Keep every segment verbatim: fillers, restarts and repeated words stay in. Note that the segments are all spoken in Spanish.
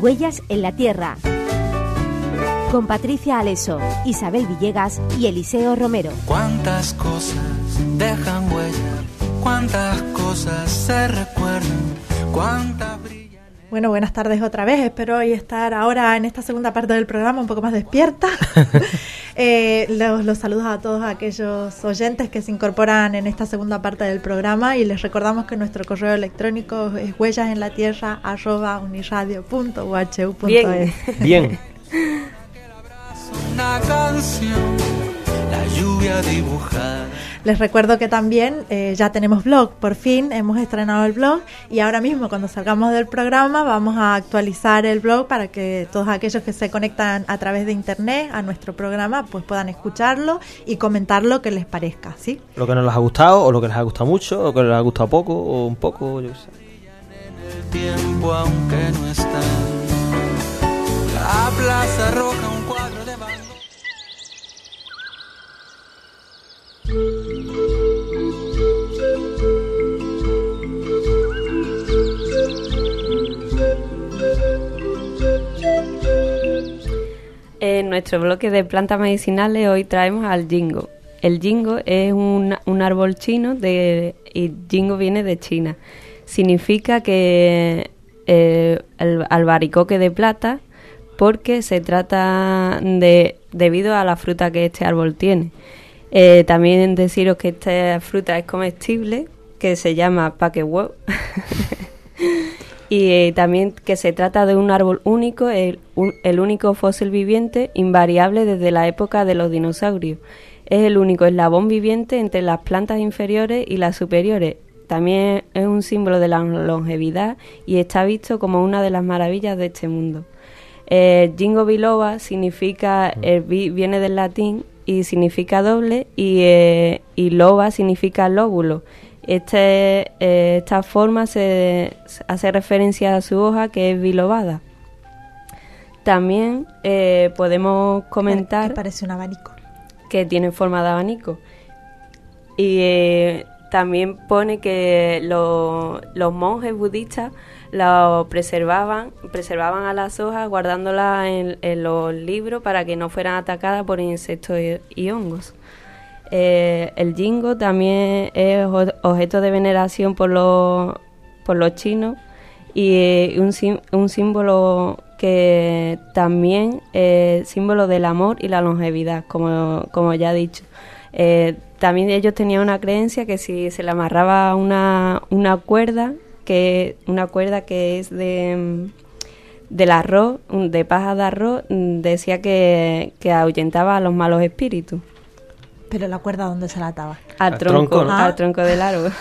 Huellas en la Tierra, con Patricia Aleso, Isabel Villegas y Eliseo Romero. Cuántas cosas dejan huella, cuántas cosas se recuerdan, cuántas brillan. Bueno, buenas tardes otra vez. Espero hoy estar ahora en esta segunda parte del programa un poco más despierta. eh, los, los saludos a todos aquellos oyentes que se incorporan en esta segunda parte del programa y les recordamos que nuestro correo electrónico es huellas en la tierra arroba uniradio punto u h u punto es. Bien. Bien. Una canción, la lluvia dibujada. Les recuerdo que también eh, ya tenemos blog, por fin hemos estrenado el blog y ahora mismo cuando salgamos del programa vamos a actualizar el blog para que todos aquellos que se conectan a través de internet a nuestro programa pues puedan escucharlo y comentar lo que les parezca, ¿sí? Lo que nos les ha gustado o lo que les ha gustado mucho o lo que les ha gustado poco o un poco, yo qué sé. En el tiempo aunque no están, la plaza roja, un cuadro de Van Gogh. En nuestro bloque de plantas medicinales hoy traemos al ginkgo. El ginkgo es un, un árbol chino de, y ginkgo viene de China. Significa que eh, el albaricoque de plata porque se trata de debido a la fruta que este árbol tiene. Eh, también deciros que esta fruta es comestible, que se llama paquehuo. Y eh, también que se trata de un árbol único, el, un, el único fósil viviente invariable desde la época de los dinosaurios. Es el único eslabón viviente entre las plantas inferiores y las superiores. También es un símbolo de la longevidad y está visto como una de las maravillas de este mundo. Eh, ginkgo biloba significa, el bi viene del latín y significa doble y, eh, y loba significa lóbulo. Este, eh, esta forma se hace referencia a su hoja que es bilobada. También eh, podemos comentar que parece un abanico, que tiene forma de abanico y eh, también pone que lo, los monjes budistas lo preservaban preservaban a las hojas guardándolas en, en los libros para que no fueran atacadas por insectos y, y hongos. Eh, el ginkgo también es objeto de veneración por los, por los chinos y eh, un, un símbolo que también es símbolo del amor y la longevidad, como, como ya he dicho. Eh, también ellos tenían una creencia que si se le amarraba una, una cuerda, que una cuerda que es de del arroz, de paja de arroz, decía que, que ahuyentaba a los malos espíritus. Pero la cuerda, ¿dónde se la ataba? Al, al tronco, tronco ¿no? Al tronco del árbol.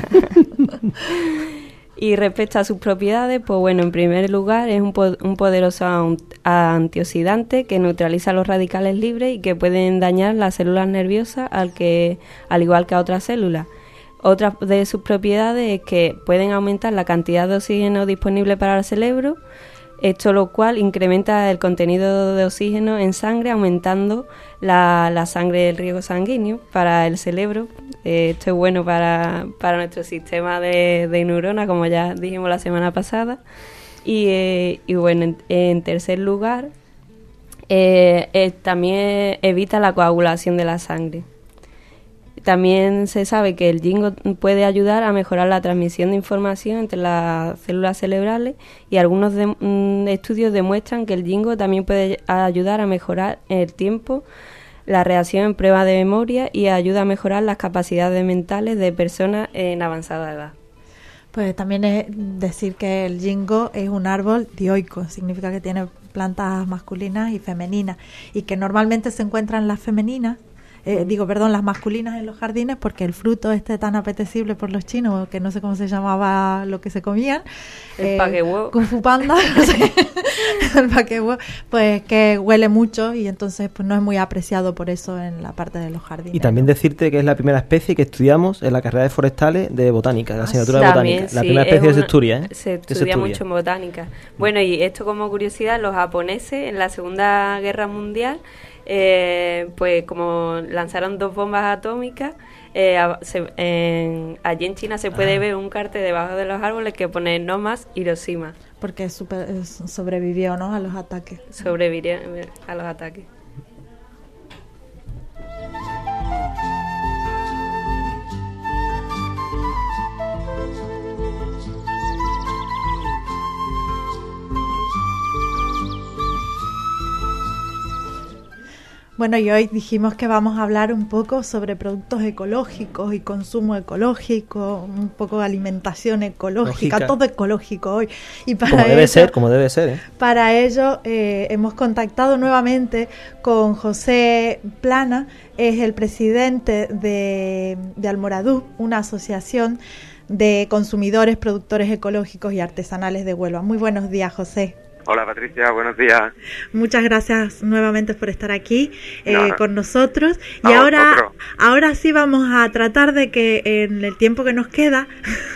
Y respecto a sus propiedades, pues bueno, en primer lugar es un, po un poderoso antioxidante que neutraliza los radicales libres y que pueden dañar las células nerviosas al, que, al igual que a otras células. Otra de sus propiedades es que pueden aumentar la cantidad de oxígeno disponible para el cerebro, esto lo cual incrementa el contenido de oxígeno en sangre, aumentando la, la sangre del riego sanguíneo para el cerebro. Eh, esto es bueno para, para nuestro sistema de, de neuronas, como ya dijimos la semana pasada. Y, eh, y bueno, en, en tercer lugar, eh, eh, también evita la coagulación de la sangre. También se sabe que el ginkgo puede ayudar a mejorar la transmisión de información entre las células cerebrales y algunos de, mm, estudios demuestran que el ginkgo también puede ayudar a mejorar el tiempo, la reacción en pruebas de memoria y ayuda a mejorar las capacidades mentales de personas en avanzada edad. Pues también es decir que el ginkgo es un árbol dioico, significa que tiene plantas masculinas y femeninas y que normalmente se encuentran las femeninas. Eh, digo, perdón, las masculinas en los jardines porque el fruto este tan apetecible por los chinos, que no sé cómo se llamaba lo que se comían, el eh, paquehuo, Kung Fu Panda, no sé, el paquehuo, pues que huele mucho y entonces pues no es muy apreciado por eso en la parte de los jardines. Y también decirte que es la primera especie que estudiamos en la carrera de forestales de botánica, de la asignatura ah, de también, botánica. La sí, primera especie una, se estudia, ¿eh? Se estudia, se estudia mucho en botánica. Bueno, y esto como curiosidad, los japoneses en la Segunda Guerra Mundial, Eh, pues como lanzaron dos bombas atómicas, eh, a- se- en- allí en China se puede ver un cartel debajo de los árboles que pone no más Hiroshima. Porque super- es- sobrevivió, ¿no?, a los ataques. Sobreviviría a los ataques. Bueno, y hoy dijimos que vamos a hablar un poco sobre productos ecológicos y consumo ecológico, un poco de alimentación ecológica, Lógica. todo ecológico hoy. Y para Como debe ello, ser, como debe ser, ¿eh? Para ello eh, hemos contactado nuevamente con José Plana, es el presidente de, de Almoradú, una asociación de consumidores, productores ecológicos y artesanales de Huelva. Muy buenos días, José. Hola Patricia, buenos días. Muchas gracias nuevamente por estar aquí eh, No, no. con nosotros. Y A ahora, vosotros. ahora sí vamos a tratar de que en el tiempo que nos queda,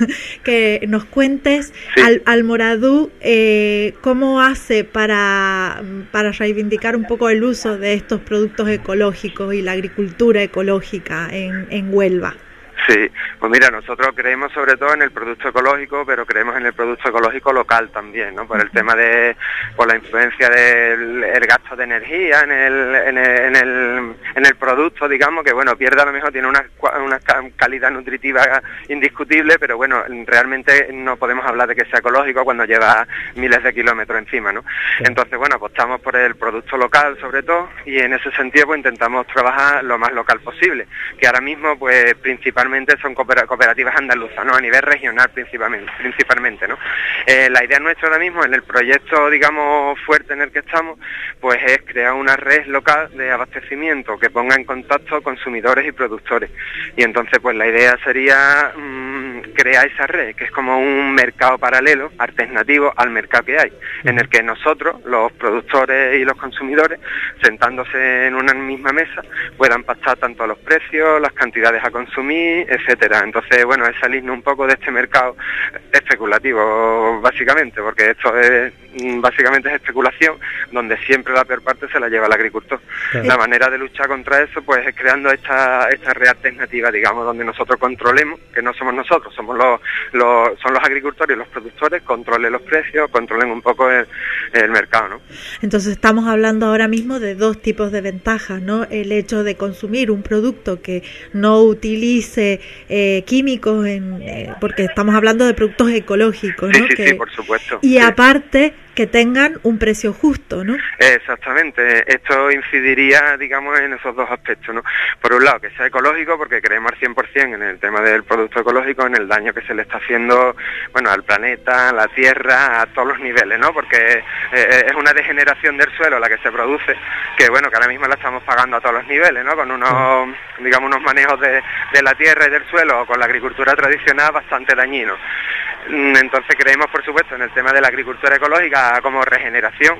que nos cuentes Sí. al, Almoradú eh, cómo hace para, para reivindicar un poco el uso de estos productos ecológicos y la agricultura ecológica en, en Huelva. Sí, pues mira, nosotros creemos sobre todo en el producto ecológico, pero creemos en el producto ecológico local también, ¿no? Por el tema de, por la influencia del el gasto de energía en el, en el, en el, en el producto, digamos, que bueno, pierde a lo mejor, tiene una, cua- una ca- calidad nutritiva indiscutible, pero bueno, realmente no podemos hablar de que sea ecológico cuando lleva miles de kilómetros encima, ¿no? Entonces, bueno, apostamos por el producto local sobre todo, y en ese sentido pues intentamos trabajar lo más local posible, que ahora mismo pues principalmente son coopera- cooperativas andaluzas, ¿no? A nivel regional principalmente, principalmente, ¿no? Eh, la idea nuestra ahora mismo en el proyecto, digamos, fuerte en el que estamos, pues es crear una red local de abastecimiento que ponga en contacto consumidores y productores. Y entonces, pues la idea sería mmm, crear esa red, que es como un mercado paralelo, alternativo al mercado que hay, en el que nosotros, los productores y los consumidores, sentándose en una misma mesa, puedan pactar tanto los precios, las cantidades a consumir, etcétera. Entonces, bueno, es salirnos un poco de este mercado especulativo, básicamente, porque esto es mm, básicamente es especulación, donde siempre la peor parte se la lleva el agricultor. Claro. La manera de luchar contra eso, pues es creando esta esta red alternativa, digamos, donde nosotros controlemos, que no somos nosotros, somos los, los son los agricultores y los productores, controlen los precios, controlen un poco el, el mercado, ¿no? Entonces estamos hablando ahora mismo de dos tipos de ventajas, ¿no? El hecho de consumir un producto que no utilice eh, químicos, en, eh, porque estamos hablando de productos ecológicos, ¿no? Sí, sí, que, sí, por supuesto. y Sí. aparte que tengan un precio justo, ¿no? Exactamente, esto incidiría, digamos, en esos dos aspectos, ¿no? Por un lado, que sea ecológico, porque creemos al cien por ciento en el tema del producto ecológico, en el daño que se le está haciendo, bueno, al planeta, a la tierra, a todos los niveles, ¿no? Porque eh, es una degeneración del suelo la que se produce, que bueno, que ahora mismo la estamos pagando a todos los niveles, ¿no? Con unos, digamos, unos manejos de, de la tierra y del suelo, con la agricultura tradicional bastante dañinos. Entonces creemos, por supuesto, en el tema de la agricultura ecológica como regeneración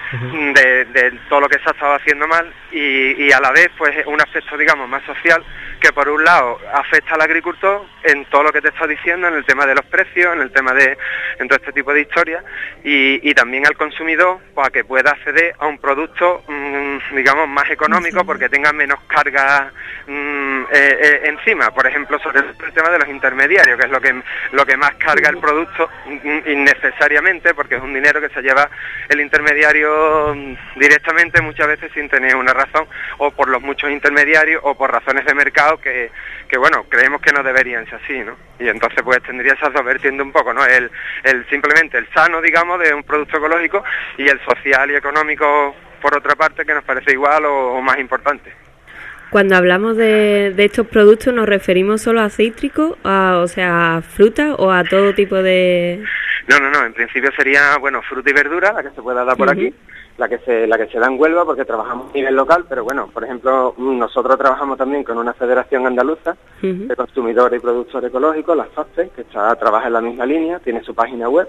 de, de todo lo que se ha estado haciendo mal y, y a la vez pues un aspecto, digamos, más social, que por un lado afecta al agricultor en todo lo que te estoy diciendo, en el tema de los precios, en el tema de en todo este tipo de historias, y, y también al consumidor para que pueda acceder a un producto mmm, digamos más económico, porque tenga menos carga mmm, eh, eh, encima, por ejemplo, sobre el tema de los intermediarios, que es lo que lo que más carga el producto mmm, innecesariamente, porque es un dinero que se lleva el intermediario directamente, muchas veces sin tener una razón, o por los muchos intermediarios o por razones de mercado que, que bueno, creemos que no deberían ser así, ¿no? Y entonces pues tendría esas dos vertientes un poco, ¿no? El, el simplemente el sano, digamos, de un producto ecológico, y el social y económico por otra parte, que nos parece igual o, o más importante. Cuando hablamos de, de estos productos, ¿nos referimos solo a cítricos, a, o sea, a fruta o a todo tipo de...? No, no, no, en principio sería, bueno, fruta y verdura, la que se pueda dar por uh-huh. aquí, la que se la que se da en Huelva, porque trabajamos a nivel local, pero bueno, por ejemplo, nosotros trabajamos también con una federación andaluza uh-huh. de consumidores y productores ecológicos, las FASTE, que está trabaja en la misma línea, tiene su página web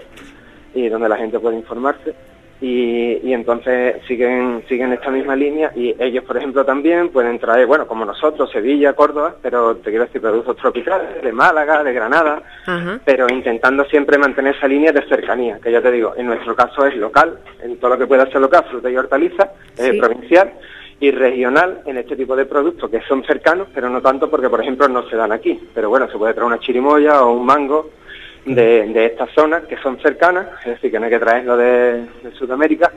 y donde la gente puede informarse. Y, y entonces siguen siguen esta misma línea, y ellos, por ejemplo, también pueden traer, bueno, como nosotros, Sevilla, Córdoba, pero te quiero decir, productos tropicales, de Málaga, de Granada, uh-huh. pero intentando siempre mantener esa línea de cercanía, que ya te digo, en nuestro caso es local, en todo lo que pueda ser local, fruta y hortaliza, sí. eh, provincial, y regional en este tipo de productos que son cercanos, pero no tanto porque, por ejemplo, no se dan aquí. Pero bueno, se puede traer una chirimoya o un mango de, de estas zonas que son cercanas, es decir, que no hay que traerlo de, de Sudamérica,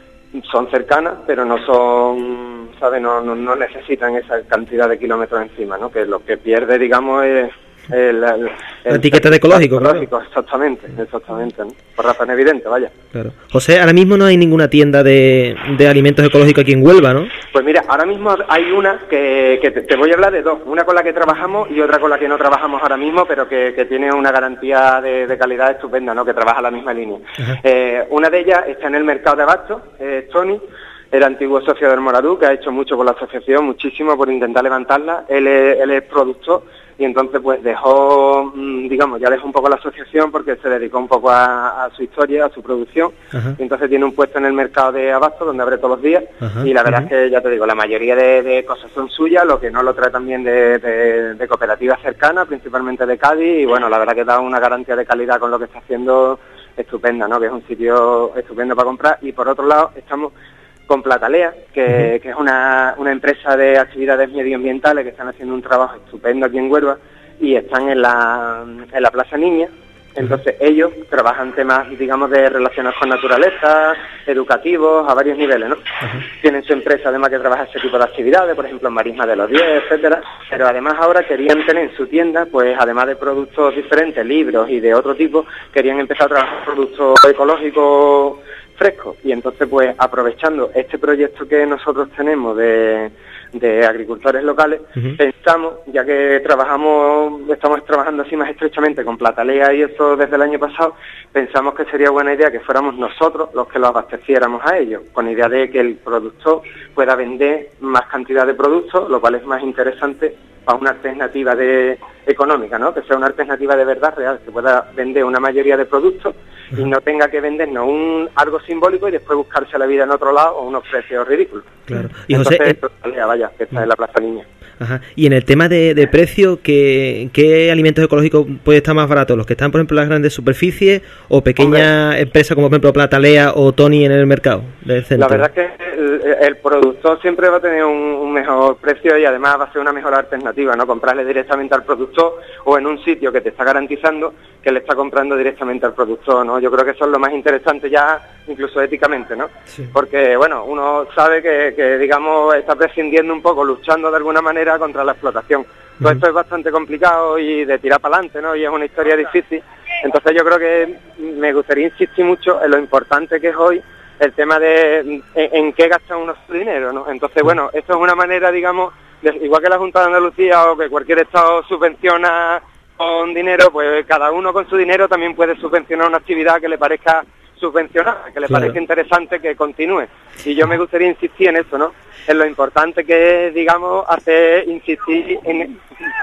son cercanas, pero no son, ¿sabes? No, no, no necesitan esa cantidad de kilómetros encima, ¿no? Que lo que pierde, digamos, es el, el, el la etiqueta de ecológico, ecológico, claro. Exactamente, exactamente, ¿no? Por razón evidente, vaya. Claro. José, ahora mismo no hay ninguna tienda de, de alimentos ecológicos aquí en Huelva, ¿no? Pues mira, ahora mismo hay una que, que te, te voy a hablar de dos, una con la que trabajamos y otra con la que no trabajamos ahora mismo, pero que, que tiene una garantía de, de calidad estupenda, ¿no? Que trabaja la misma línea. Eh, una de ellas está en el mercado de abastos, eh, Tony, el antiguo socio del Moradú, que ha hecho mucho por la asociación, muchísimo por intentar levantarla. Él es, él es productor y entonces pues dejó, digamos, ya dejó un poco la asociación porque se dedicó un poco a, a su historia, a su producción. Ajá. Y entonces tiene un puesto en el mercado de abastos donde abre todos los días. Ajá. Y la verdad Ajá. es que, ya te digo, la mayoría de, de cosas son suyas, lo que no lo trae también de, de, de cooperativas cercanas, principalmente de Cádiz, y bueno, la verdad que da una garantía de calidad con lo que está haciendo estupenda, ¿no? Que es un sitio estupendo para comprar. Y por otro lado estamos con Platalea, que, uh-huh. que es una, una empresa de actividades medioambientales que están haciendo un trabajo estupendo aquí en Huelva y están en la, en la Plaza Niña. Entonces uh-huh. ellos trabajan temas, digamos, de relacionados con naturaleza, educativos, a varios niveles, ¿no? Uh-huh. Tienen su empresa además que trabaja ese tipo de actividades, por ejemplo en Marisma de los Diez, etcétera. Pero además ahora querían tener en su tienda, pues además de productos diferentes, libros y de otro tipo, querían empezar a trabajar productos ecológicos fresco. Y entonces pues aprovechando este proyecto que nosotros tenemos de, de agricultores locales, uh-huh. pensamos, ya que trabajamos, estamos trabajando así más estrechamente con Platalea y eso desde el año pasado, pensamos que sería buena idea que fuéramos nosotros los que lo abasteciéramos a ellos, con idea de que el productor pueda vender más cantidad de productos, lo cual es más interesante para una alternativa de económica, ¿no? Que sea una alternativa de verdad real, que pueda vender una mayoría de productos y no tenga que vendernos un algo simbólico y después buscarse la vida en otro lado o unos precios ridículos. Claro. Y entonces, José, eh... vaya, que está en la Plaza Niña. Ajá. Y en el tema de, de precio, ¿qué, ¿qué alimentos ecológicos puede estar más baratos? ¿Los que están, por ejemplo, en las grandes superficies o pequeñas Hombre. empresas como, por ejemplo, Platalea o Tony en el mercado del centro? La verdad es que el, el productor siempre va a tener un, un mejor precio y además va a ser una mejor alternativa, ¿no? Comprarle directamente al productor o en un sitio que te está garantizando que le está comprando directamente al productor, ¿no? Yo creo que eso es lo más interesante ya, incluso éticamente, ¿no? Sí. Porque, bueno, uno sabe que, que, digamos, está prescindiendo un poco, luchando de alguna manera contra la explotación. Todo uh-huh. esto es bastante complicado y de tirar para adelante, ¿no? Y es una historia difícil. Entonces yo creo que me gustaría insistir mucho en lo importante que es hoy el tema de en, en qué gasta uno su dinero, ¿no? Entonces, bueno, esto es una manera, digamos, de, igual que la Junta de Andalucía o que cualquier estado subvenciona con dinero, pues cada uno con su dinero también puede subvencionar una actividad que le parezca subvencionada, que le claro. parezca interesante que continúe. Y yo me gustaría insistir en eso, ¿no? En lo importante que es, digamos, hacer insistir en...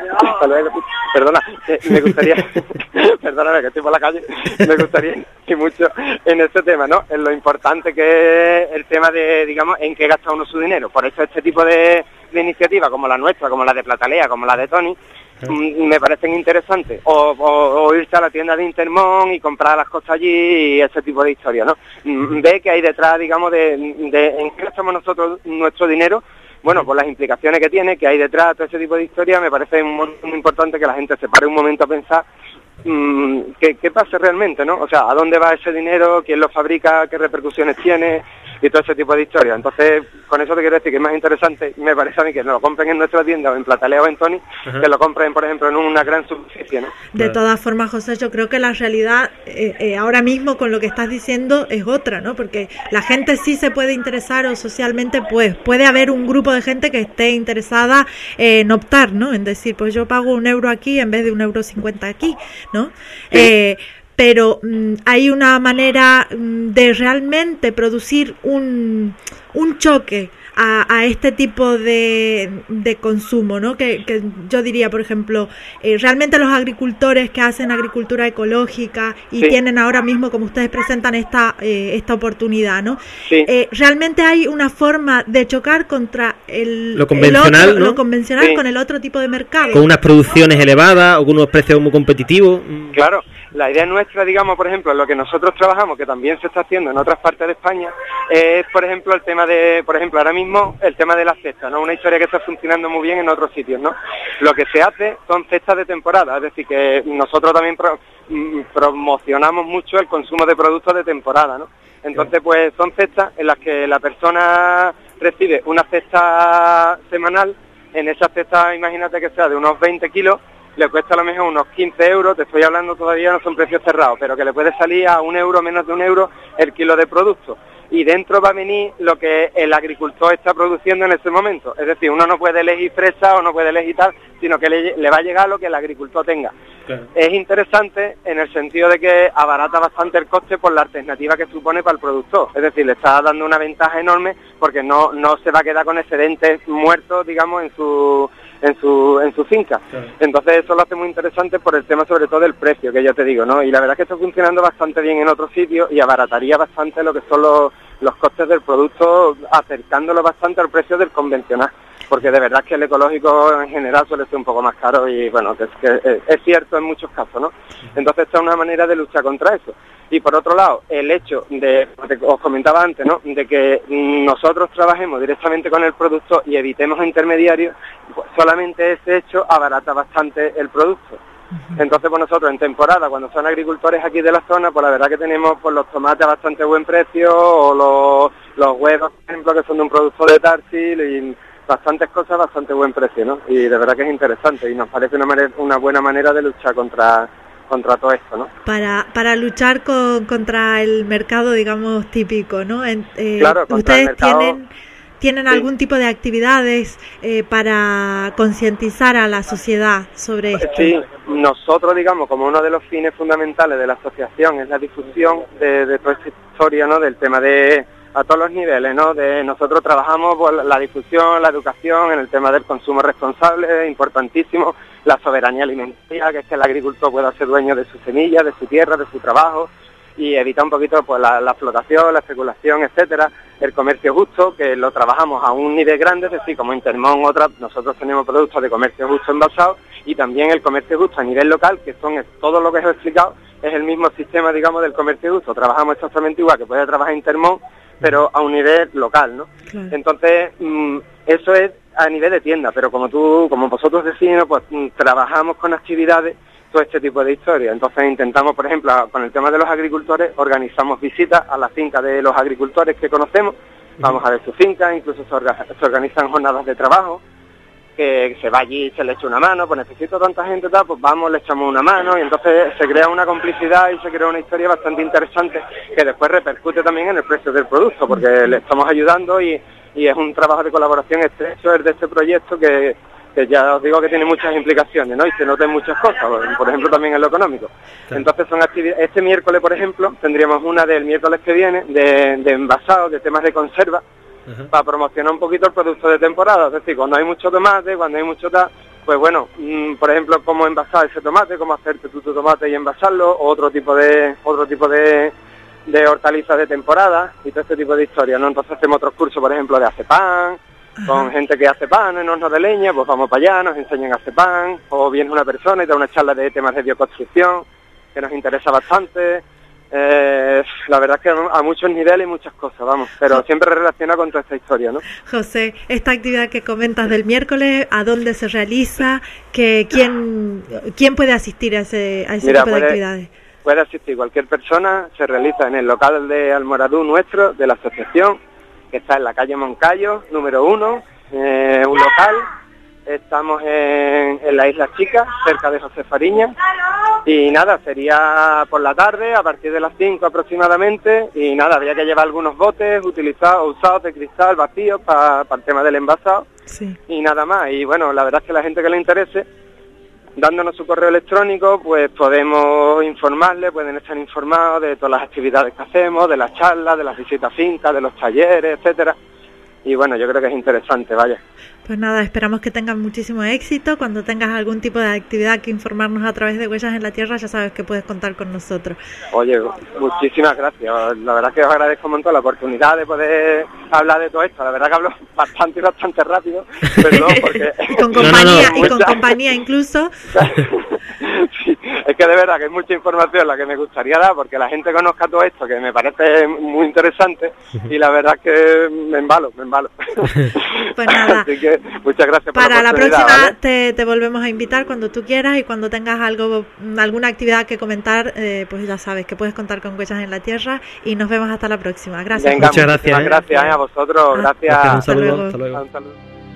Perdona, me gustaría... Perdóname, que estoy por la calle. Me gustaría insistir mucho en este tema, ¿no? En lo importante que es el tema de, digamos, en qué gasta uno su dinero. Por eso este tipo de, de iniciativas, como la nuestra, como la de Platalea, como la de Tony, me parecen interesantes, o, o, o irse a la tienda de Intermón y comprar las cosas allí y ese tipo de historias, ¿no? Ve que hay detrás, digamos, de, de en qué gastamos nosotros nuestro dinero, bueno, por las implicaciones que tiene, que hay detrás, todo ese tipo de historias, me parece muy, muy importante que la gente se pare un momento a pensar mmm, qué, qué pasa realmente, ¿no? O sea, ¿a dónde va ese dinero? ¿Quién lo fabrica? ¿Qué repercusiones tiene? Y todo ese tipo de historias. Entonces, con eso te quiero decir que es más interesante, me parece a mí, que no lo compren en nuestra tienda o en Platalea o en Tony, Ajá. que lo compren, por ejemplo, en una gran superficie, ¿no? De claro. todas formas, José, yo creo que la realidad eh, eh, ahora mismo con lo que estás diciendo es otra, ¿no? Porque la gente sí se puede interesar o socialmente, pues, puede haber un grupo de gente que esté interesada en optar, ¿no? En decir, pues yo pago un euro aquí en vez de un euro cincuenta aquí, ¿no? Sí. Eh, pero mmm, hay una manera mmm, de realmente producir un, un choque a, a este tipo de, de consumo, ¿no? Que, que yo diría, por ejemplo, eh, realmente los agricultores que hacen agricultura ecológica y sí. tienen ahora mismo, como ustedes presentan, esta eh, esta oportunidad, ¿no? Sí. Eh, realmente hay una forma de chocar contra el, lo convencional, el otro, ¿no? lo convencional sí. con el otro tipo de mercado. Con unas producciones elevadas o con unos precios muy competitivos. Claro, La idea nuestra, digamos, por ejemplo, lo que nosotros trabajamos, que también se está haciendo en otras partes de España, es, por ejemplo, el tema de, por ejemplo, ahora mismo, el tema de la cesta, ¿no? Una historia que está funcionando muy bien en otros sitios, ¿no? Lo que se hace son cestas de temporada, es decir, que nosotros también pro, promocionamos mucho el consumo de productos de temporada, ¿no? Entonces, pues, son cestas en las que la persona recibe una cesta semanal. En esa cesta, imagínate que sea de unos veinte kilos, le cuesta a lo mejor unos quince euros, te estoy hablando todavía, no son precios cerrados, pero que le puede salir a un euro, menos de un euro, el kilo de producto. Y dentro va a venir lo que el agricultor está produciendo en ese momento. Es decir, uno no puede elegir fresa o no puede elegir tal, sino que le, le va a llegar lo que el agricultor tenga. Claro. Es interesante en el sentido de que abarata bastante el coste por la alternativa que supone para el productor. Es decir, le está dando una ventaja enorme porque no, no se va a quedar con excedentes muertos, digamos, en su... en su en su finca. Claro. Entonces eso lo hace muy interesante por el tema sobre todo del precio, que ya te digo, ¿no? Y la verdad es que está funcionando bastante bien en otros sitios y abarataría bastante lo que son los, los costes del producto, acercándolo bastante al precio del convencional, porque de verdad que el ecológico en general suele ser un poco más caro y bueno, que es, que es cierto en muchos casos, ¿no? Entonces esta es una manera de luchar contra eso. Y por otro lado, el hecho de, os comentaba antes, ¿no?, de que nosotros trabajemos directamente con el productor y evitemos intermediarios, pues solamente ese hecho abarata bastante el producto. Entonces, pues nosotros en temporada, cuando son agricultores aquí de la zona, pues la verdad que tenemos pues los tomates a bastante buen precio, o los, los huevos, por ejemplo, que son de un producto de Tarsil, y bastantes cosas a bastante buen precio, ¿no? Y de verdad que es interesante y nos parece una, manera, una buena manera de luchar contra... contra todo esto, ¿no? Para para luchar con, contra el mercado, digamos, típico, ¿no? En, eh, claro, contra ¿ustedes el mercado, tienen tienen sí. algún tipo de actividades eh, para concientizar a la sociedad sobre esto? Sí, nosotros, digamos, como uno de los fines fundamentales de la asociación es la difusión de, de toda esta historia, ¿no?, del tema de a todos los niveles, ¿no? De nosotros trabajamos por la difusión, la educación, en el tema del consumo responsable, es importantísimo, la soberanía alimentaria, que es que el agricultor pueda ser dueño de sus semillas, de su tierra, de su trabajo, y evitar un poquito pues la, la explotación, la especulación, etcétera, el comercio justo, que lo trabajamos a un nivel grande, es decir, como Intermón, otra, nosotros tenemos productos de comercio justo envasados, y también el comercio justo a nivel local, que son todo lo que os he explicado, es el mismo sistema, digamos, del comercio justo, trabajamos exactamente igual que puede trabajar Intermón, pero a un nivel local, ¿no? Claro. Entonces, mmm, eso es a nivel de tienda, pero como tú, como vosotros decís, pues mmm, trabajamos con actividades, todo este tipo de historias. Entonces intentamos, por ejemplo, con el tema de los agricultores, organizamos visitas a la finca de los agricultores que conocemos, vamos a ver su finca, incluso se, orga se organizan jornadas de trabajo, que se va allí y se le echa una mano, pues necesito tanta gente, tal, pues vamos, le echamos una mano, y entonces se crea una complicidad y se crea una historia bastante interesante que después repercute también en el precio del producto, porque le estamos ayudando y, y es un trabajo de colaboración estrecho el de este proyecto que, que ya os digo que tiene muchas implicaciones, ¿no? Y se notan muchas cosas, por ejemplo también en lo económico. Claro. Entonces son actividades, este miércoles, por ejemplo, tendríamos una del miércoles que viene de, de envasados, de temas de conserva, uh-huh, para promocionar un poquito el producto de temporada, es decir, cuando hay mucho tomate, cuando hay mucho tal, pues bueno, mmm, por ejemplo, cómo envasar ese tomate, cómo hacerte tú tu tomate y envasarlo, o otro tipo de otro tipo de, de hortalizas de temporada y todo este tipo de historias, ¿no? Entonces hacemos otros cursos, por ejemplo, de hacer pan, con gente que hace pan en hornos de leña, pues vamos para allá, nos enseñan a hacer pan, o viene una persona y da una charla de temas de bioconstrucción, que nos interesa bastante. Eh, la verdad es que a muchos niveles y muchas cosas, vamos, pero siempre relaciona con toda esta historia, ¿no? José, esta actividad que comentas del miércoles, ¿a dónde se realiza? Que, ¿quién, ¿Quién puede asistir a ese, a ese Mira, tipo puede, de actividades? Puede asistir cualquier persona, se realiza en el local de Almoradú nuestro, de la asociación, que está en la calle Moncayo, número uno, eh, un local. Estamos en, en la Isla Chica, cerca de José Fariña, y nada, sería por la tarde, a partir de las cinco aproximadamente, y nada, había que llevar algunos botes utilizados, usados de cristal, vacíos, para pa el tema del envasado, sí, y nada más. Y bueno, la verdad es que la gente que le interese, dándonos su correo electrónico, pues podemos informarle, pueden estar informados de todas las actividades que hacemos, de las charlas, de las visitas fincas, de los talleres, etcétera. Y bueno, yo creo que es interesante, vaya. Pues nada, esperamos que tengan muchísimo éxito. Cuando tengas algún tipo de actividad que informarnos a través de Huellas en la Tierra, ya sabes que puedes contar con nosotros. Oye, muchísimas gracias. La verdad que os agradezco un montón la oportunidad de poder hablar de todo esto. La verdad que hablo bastante y bastante rápido, perdón, porque... con compañía, no, no, no. y con compañía incluso. Sí, es que de verdad que es mucha información la que me gustaría dar, porque la gente conozca todo esto, que me parece muy interesante, y la verdad es que me embalo, me embalo. Pues nada. Así que muchas gracias por Para la la próxima, ¿vale? te, te volvemos a invitar cuando tú quieras, y cuando tengas algo, alguna actividad que comentar, eh, pues ya sabes que puedes contar con Huellas en la Tierra, y nos vemos hasta la próxima. Gracias. Venga, muchas gracias. ¿eh? Gracias eh, a vosotros, Ah, gracias. Gracias, un Hasta saludo. luego. Hasta luego. Un saludo.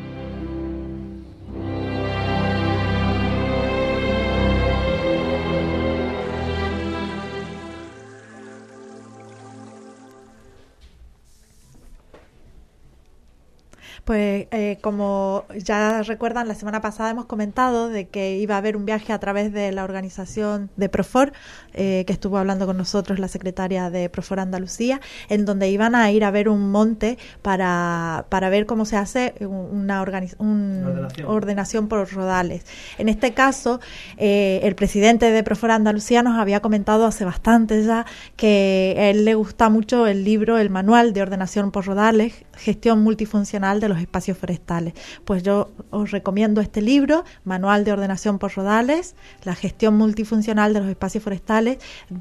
Pues eh, como ya recuerdan, la semana pasada hemos comentado de que iba a haber un viaje a través de la organización de Profor, eh, que estuvo hablando con nosotros la secretaria de Profor Andalucía, en donde iban a ir a ver un monte para, para ver cómo se hace una, organiz- un, ordenación. ordenación por rodales. En este caso, eh, el presidente de Profor Andalucía nos había comentado hace bastante ya que a él le gusta mucho el libro, el manual de ordenación por rodales, gestión multifuncional de los espacios forestales. Pues yo os recomiendo este libro, Manual de Ordenación por Rodales, la gestión multifuncional de los espacios forestales,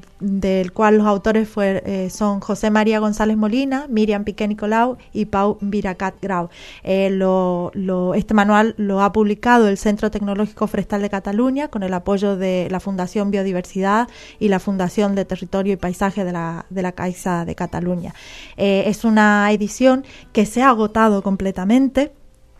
del cual los autores fue, eh, son José María González Molina, Miriam Piqué Nicolau y Pau Viracat Grau. Eh, lo, lo, este manual lo ha publicado el Centro Tecnológico Forestal de Cataluña con el apoyo de la Fundación Biodiversidad y la Fundación de Territorio y Paisaje de la, de la Caixa de Cataluña. Eh, es una edición que se ha agotado completamente.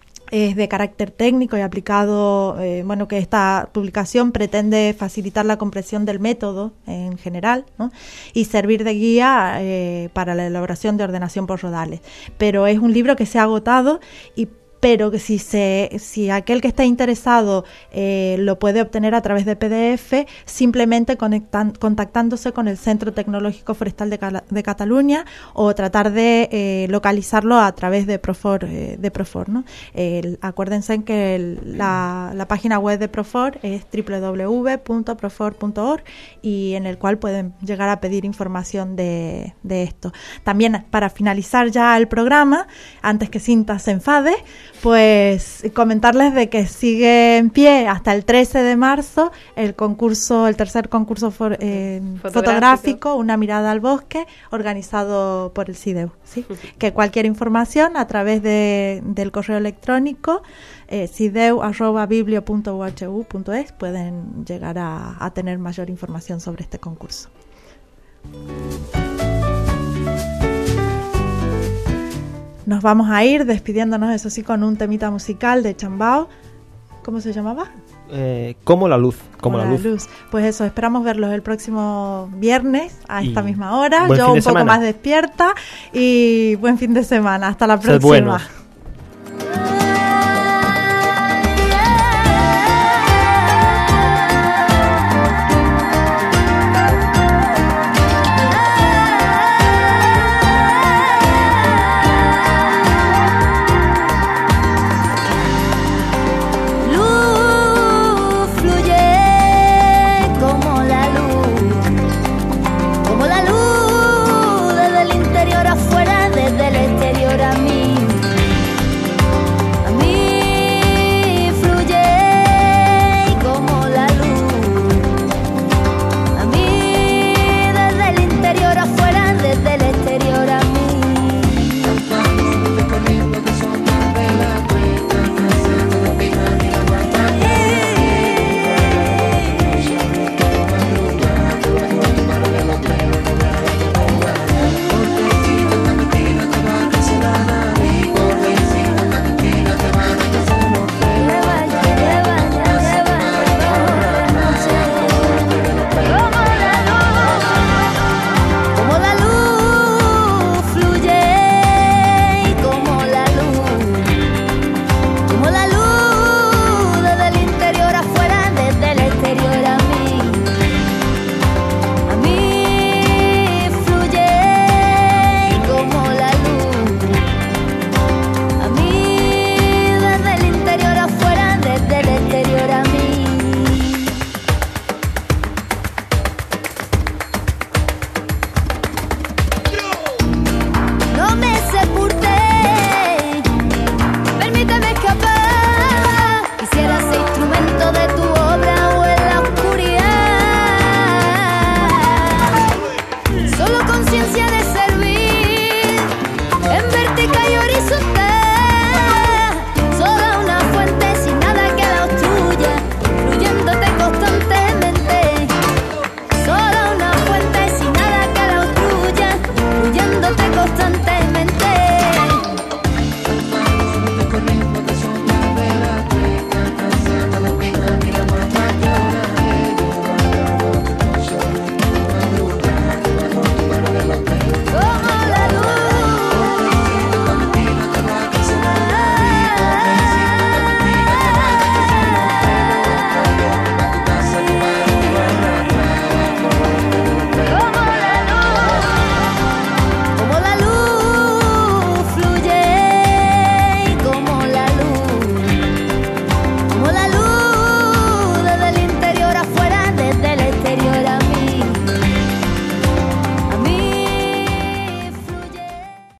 Es de carácter técnico y aplicado, eh, bueno, que esta publicación pretende facilitar la comprensión del método en general, ¿no? Y servir de guía eh, para la elaboración de ordenación por rodales. Pero es un libro que se ha agotado y pero que si se si aquel que está interesado eh, lo puede obtener a través de P D F, simplemente conectan, contactándose con el Centro Tecnológico Forestal de, Cala, de Cataluña, o tratar de eh, localizarlo a través de Profor, eh, de Profor, ¿no? El, acuérdense que el, la, la página web de Profor es doble u doble u doble u punto profor punto org, y en el cual pueden llegar a pedir información de, de esto. También, para finalizar ya el programa, antes que Cinta se enfade, pues comentarles de que sigue en pie hasta el trece de marzo el concurso, el tercer concurso for, eh, fotográfico. fotográfico, Una mirada al bosque, organizado por el CIDEU, ¿sí? Que cualquier información a través de, del correo electrónico eh, cideu arroba biblio punto u h u punto es pueden llegar a, a tener mayor información sobre este concurso. Nos vamos a ir despidiéndonos, eso sí, con un temita musical de Chambao. ¿Cómo se llamaba? Eh, como la luz, como, como la, luz. luz. Pues eso, esperamos verlos el próximo viernes a esta y misma hora. Yo un poco semana. más despierta, y buen fin de semana. Hasta la próxima. Sed buenos.